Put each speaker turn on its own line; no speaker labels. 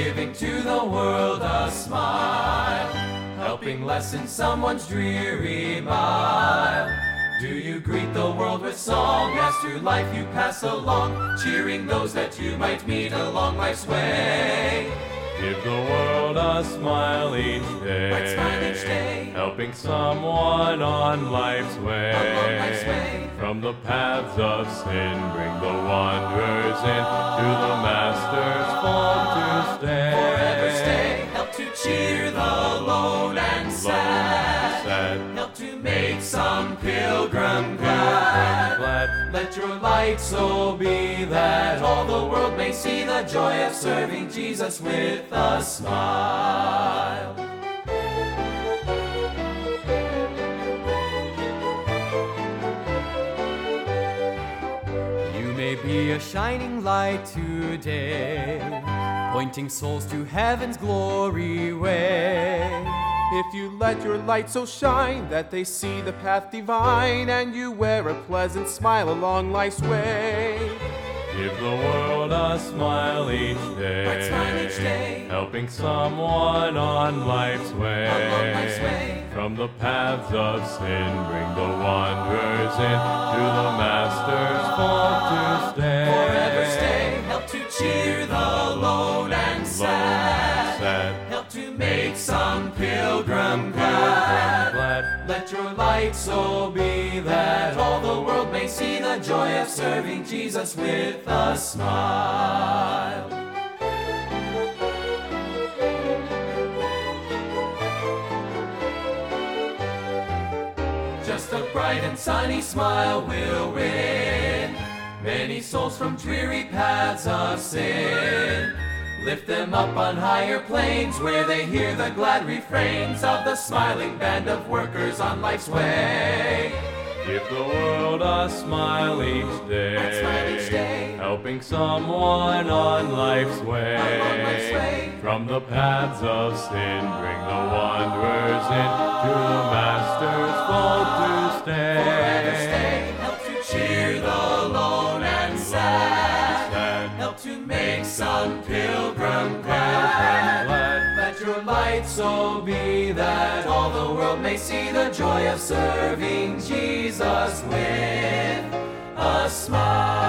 giving to the world a smile, helping lessen someone's dreary mile. Do you greet the world with song as through life you pass along, cheering those that you might meet along life's way?
Give the world a smile each day,
smile each day,
helping someone on life's way.
Along life's way.
From the paths of sin, bring the wanderers in, to the Master's fold to stay.
Forever stay, help to cheer the lone and sad, help to make some pilgrim glad. Let your light so be that all the world may see the joy of serving Jesus with a smile. You may be a shining light today, pointing souls to heaven's glory way.
If you let your light so shine that they see the path divine, and you wear a pleasant smile along life's way.
Give the world a smile each day, helping someone on life's way. From the paths of sin, bring the wanderers in, to the Master's fold to stay.
Forever stay, help to cheer the lone and sad, help to make some pilgrim glad. Let your light so be that all the world may see the joy of serving Jesus with a smile. Just a bright and sunny smile will win many souls from dreary paths of sin. Lift them up on higher plains where they hear the glad refrains of the smiling band of workers on life's way.
Give the world a smile each day, helping someone on life's way. From the paths of sin, bring the wanderers in, to the Master's fold to stay.
Forever stay, help to cheer the lone and sad, help to make some pilgrim glad. Let your light so be that all the world may see the joy of serving Jesus with a smile.